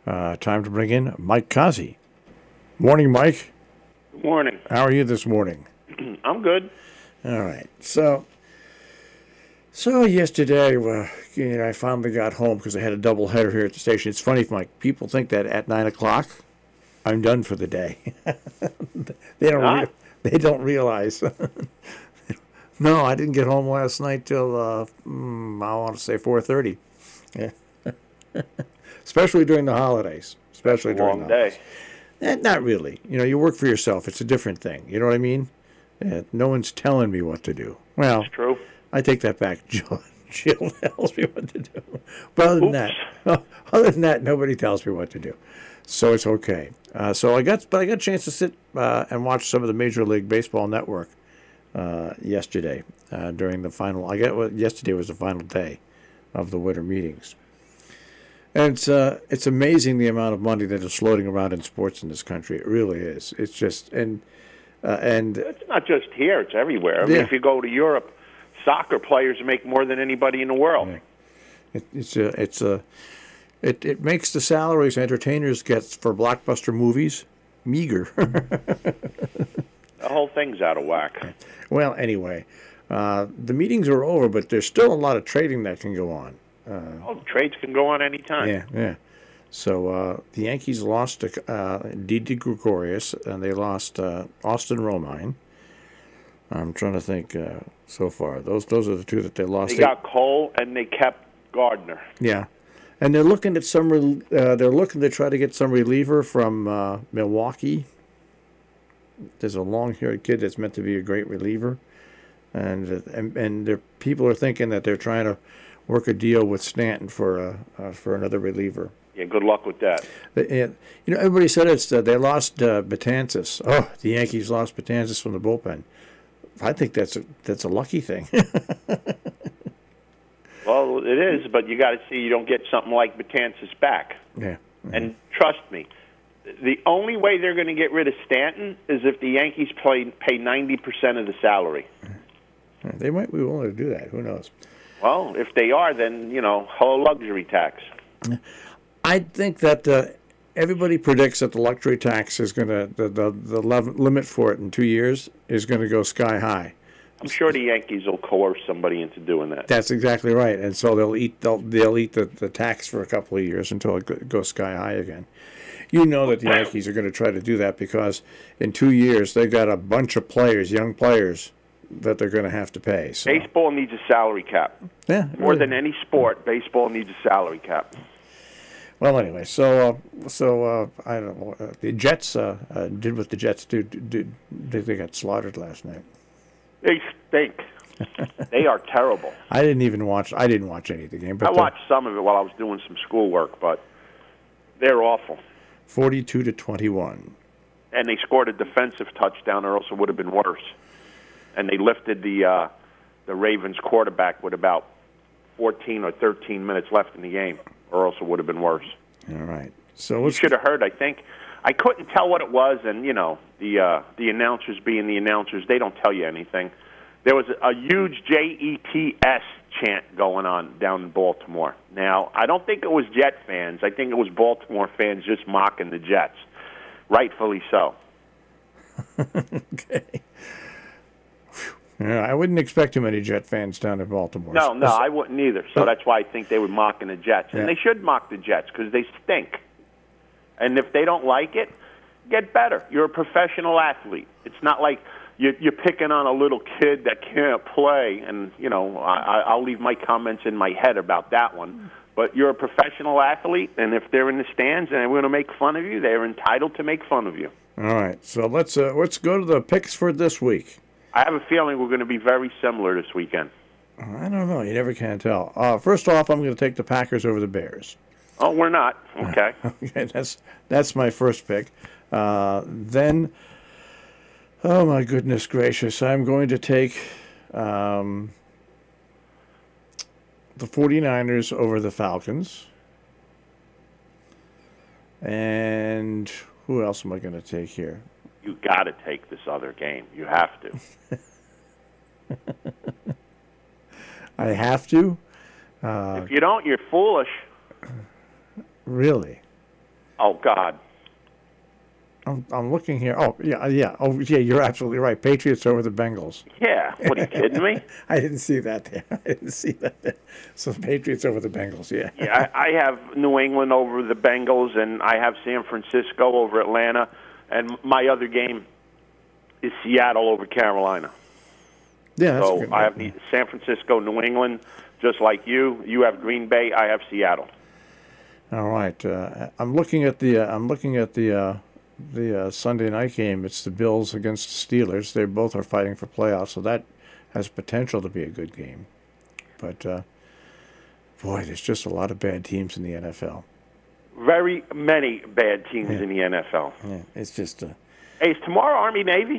Time to bring in Mike Kazi. Morning, Mike. Good morning. How are you this morning? I'm good. All right. So yesterday, I finally got home because I had a double header here at the station. It's funny, Mike. People think that at 9 o'clock, I'm done for the day. They don't realize. No, I didn't get home last night till I want to say 4:30. Yeah. Especially during the holidays. Especially during the holidays. Day. Not really. You work for yourself. It's a different thing. You know what I mean? No one's telling me what to do. Well, That's true. I take that back. Jill tells me what to do. But other than that, nobody tells me what to do. So it's okay. So I got a chance to sit and watch some of the Major League Baseball Network yesterday during the final. Yesterday was the final day of the winter meetings. And it's amazing the amount of money that is floating around in sports in this country. It really is. It's just and it's not just here; it's everywhere. I mean, if you go to Europe, soccer players make more than anybody in the world. Yeah. It makes the salaries entertainers get for blockbuster movies meager. The whole thing's out of whack. Well, anyway, the meetings are over, but there's still a lot of trading that can go on. Trades can go on any time. Yeah. So the Yankees lost Didi Gregorius, and they lost Austin Romine. I'm trying to think so far. Those are the two that they lost. They got Cole, and they kept Gardner. Yeah, and they're looking at they're looking to try to get some reliever from Milwaukee. There's a long-haired kid that's meant to be a great reliever, and people are thinking that they're trying to work a deal with Stanton for another reliever. Yeah, good luck with that. Everybody said they lost Betances. Oh, the Yankees lost Betances from the bullpen. I think that's a lucky thing. Well, it is, but you got to see you don't get something like Betances back. Yeah. Mm-hmm. And trust me, the only way they're going to get rid of Stanton is if the Yankees pay 90% of the salary. They might be willing to do that. Who knows? Well, if they are, then, whole luxury tax. I think that everybody predicts that the luxury tax is going to, the limit for it in 2 years is going to go sky high. I'm sure the Yankees will coerce somebody into doing that. That's exactly right. And so they'll eat the tax for a couple of years until it goes sky high again. You know that the Yankees are going to try to do that because in 2 years they've got a bunch of players, young players, that they're going to have to pay. So. Baseball needs a salary cap. Yeah, more than any sport, baseball needs a salary cap. Well, anyway, so I don't know. The Jets did what the Jets do. They got slaughtered last night. They stink. They are terrible. I didn't watch any of the game. But I watched some of it while I was doing some schoolwork, but they're awful. 42-21. And they scored a defensive touchdown, or else it would have been worse. And they lifted the Ravens quarterback with about 14 or 13 minutes left in the game, or else it would have been worse. All right. So you should have heard. I think I couldn't tell what it was, and the announcers being the announcers, they don't tell you anything. There was a huge JETS chant going on down in Baltimore. Now, I don't think it was Jet fans. I think it was Baltimore fans just mocking the Jets, rightfully so. Okay. Yeah, I wouldn't expect too many Jet fans down in Baltimore. No, I wouldn't either. So that's why I think they were mocking the Jets. And they should mock the Jets because they stink. And if they don't like it, get better. You're a professional athlete. It's not like you're picking on a little kid that can't play. And, I'll leave my comments in my head about that one. But you're a professional athlete, and if they're in the stands and they're going to make fun of you, they're entitled to make fun of you. All right. So let's go to the picks for this week. I have a feeling we're going to be very similar this weekend. I don't know. You never can tell. First off, I'm going to take the Packers over the Bears. Oh, we're not. Okay. Okay, that's my first pick. Then, oh my goodness gracious, I'm going to take the 49ers over the Falcons. And who else am I going to take here? You got to take this other game. You have to. I have to? If you don't, you're foolish. Really? Oh, God. I'm looking here. Oh, yeah, yeah. Oh, yeah, you're absolutely right. Patriots over the Bengals. Yeah. What, are you kidding me? I didn't see that there. I didn't see that there. So Patriots over the Bengals, yeah. Yeah, I have New England over the Bengals, and I have San Francisco over Atlanta, and my other game is Seattle over Carolina. Yeah, that's so good. I have the San Francisco, New England, just like you. You have Green Bay. I have Seattle. All right. I'm looking at the Sunday night game. It's the Bills against the Steelers. They both are fighting for playoffs, so that has potential to be a good game. But boy, there's just a lot of bad teams in the NFL. Very many bad teams in the NFL. Yeah, it's just. Hey, is tomorrow Army Navy?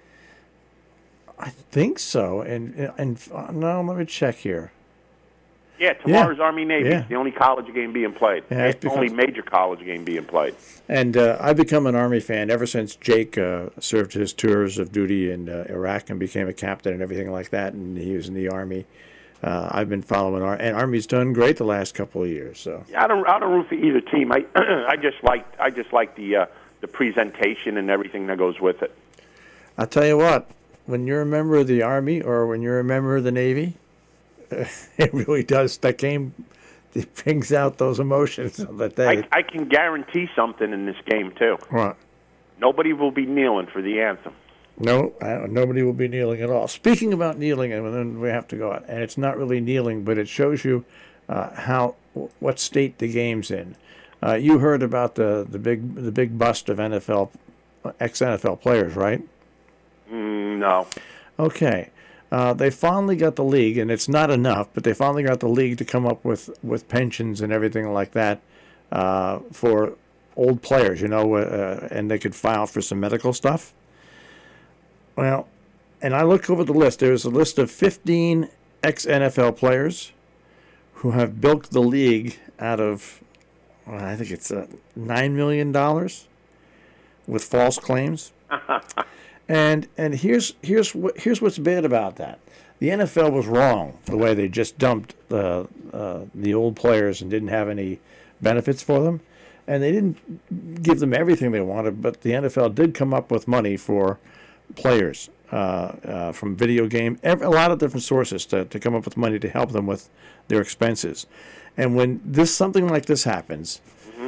I think so. And no, let me check here. Yeah, tomorrow's Army Navy. Yeah. It's the only college game being played. Yeah, It's the only major college game being played. And I've become an Army fan ever since Jake served his tours of duty in Iraq and became a captain and everything like that, and he was in the Army. I've been following and Army's done great the last couple of years. So yeah, I don't root for either team. I just like the presentation and everything that goes with it. I'll tell you what, when you're a member of the Army or when you're a member of the Navy, it really does. That game, it brings out those emotions on that day. I can guarantee something in this game too. What? Nobody will be kneeling for the anthem. No, nobody will be kneeling at all. Speaking about kneeling, and then we have to go out, and it's not really kneeling, but it shows you what state the game's in. You heard about the big bust of ex-NFL players, right? No. Okay. They finally got the league, and it's not enough, but they finally got the league to come up with pensions and everything like that for old players, and they could file for some medical stuff. Well, and I look over the list. There's a list of 15 ex-NFL players who have bilked the league out of, I think it's $9 million with false claims. And here's what's bad about that. The NFL was wrong the way they just dumped the old players and didn't have any benefits for them, and they didn't give them everything they wanted. But the NFL did come up with money for players from video game, a lot of different sources to come up with money to help them with their expenses. And when something like this happens,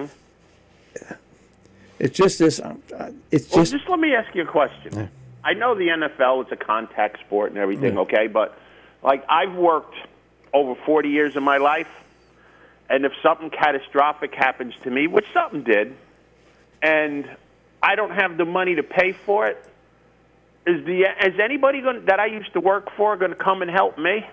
it's just this. Just let me ask you a question. Yeah. I know the NFL is a contact sport and everything, okay, but like I've worked over 40 years of my life, and if something catastrophic happens to me, which something did, and I don't have the money to pay for it, is anybody that I used to work for going to come and help me?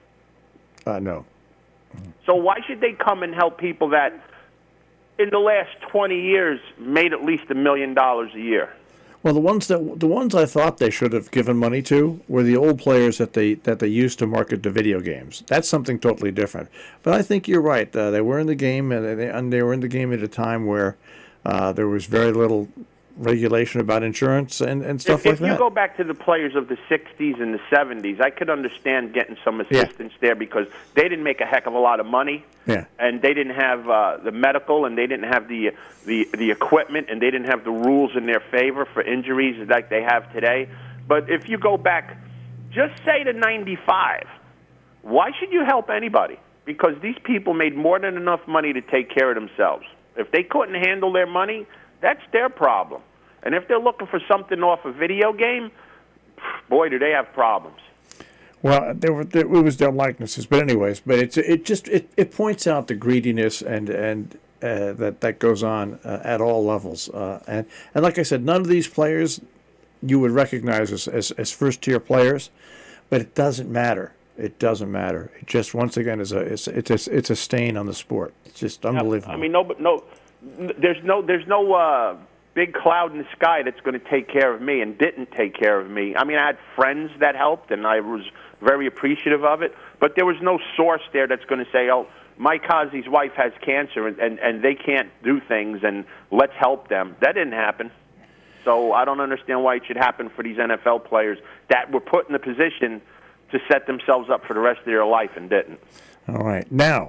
No. So why should they come and help people that in the last 20 years made at least $1 million a year? Well, the ones I thought they should have given money to were the old players that they used to market the video games. That's something totally different. But I think you're right. They were in the game, and they were in the game at a time where there was very little regulation about insurance and stuff like that. If you go back to the players of the 60s and the 70s, I could understand getting some assistance there because they didn't make a heck of a lot of money, and they didn't have the medical, and they didn't have the equipment, and they didn't have the rules in their favor for injuries like they have today. But if you go back, just say to 95, why should you help anybody? Because these people made more than enough money to take care of themselves. If they couldn't handle their money, that's their problem. And if they're looking for something off a video game, boy, do they have problems. Well, it was their likenesses, but anyways, but it points out the greediness and that goes on at all levels. And like I said, none of these players you would recognize as first tier players, but it doesn't matter. It doesn't matter. It just once again it's a stain on the sport. It's just unbelievable. I mean, there's no big cloud in the sky that's going to take care of me and didn't take care of me. I mean, I had friends that helped, and I was very appreciative of it, but there was no source there that's going to say, oh, Mike Kazi's wife has cancer and they can't do things, and let's help them. That didn't happen. So I don't understand why it should happen for these NFL players that were put in the position to set themselves up for the rest of their life and didn't. All right. Now,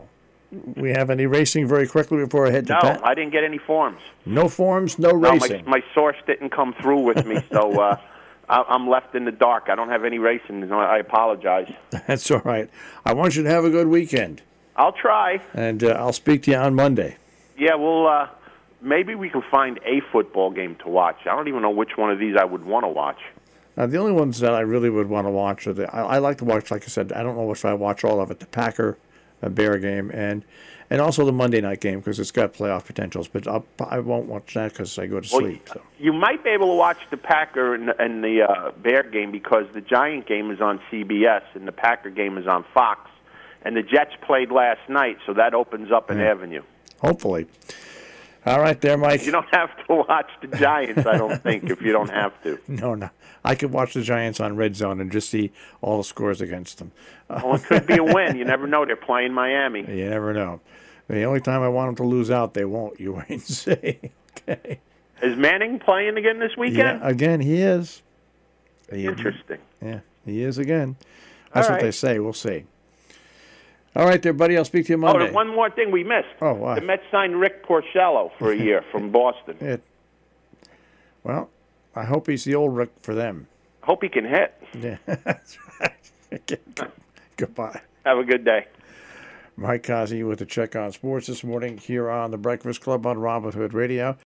we have any racing very quickly before I head to No, Pat? I didn't get any forms. No forms, no No, racing. my source didn't come through with me, so I'm left in the dark. I don't have any racing. I apologize. That's all right. I want you to have a good weekend, I'll try. and I'll speak to you on Monday. Yeah, well, maybe we can find a football game to watch. I don't even know which one of these I would want to watch. The only ones that I really would want to watch are I like to watch, like I said, I don't know if I watch all of it, the Packer Bear game, and also the Monday night game because it's got playoff potentials. But I won't watch that because I go to sleep. So. You might be able to watch the Packer and the Bear game because the Giant game is on CBS and the Packer game is on Fox. And the Jets played last night, so that opens up an avenue. Hopefully. All right there, Mike. You don't have to watch the Giants, I don't think, if you don't have to. No. I could watch the Giants on Red Zone and just see all the scores against them. Well, it could be a win. You never know. They're playing Miami. You never know. The only time I want them to lose out, they won't. You wait and see. Okay. Is Manning playing again this weekend? Yeah, again, he is. Interesting. Yeah, he is again. That's All what right. they say. We'll see. All right, there, buddy. I'll speak to you Monday. Oh, there's one more thing we missed. Oh, what? The Mets signed Rick Porcello for a year from Boston. Well, I hope he's the old Rick for them. Hope he can hit. Yeah, that's right. Goodbye. Have a good day. Mike Kazi with the Check on Sports this morning here on the Breakfast Club on Robin Hood Radio.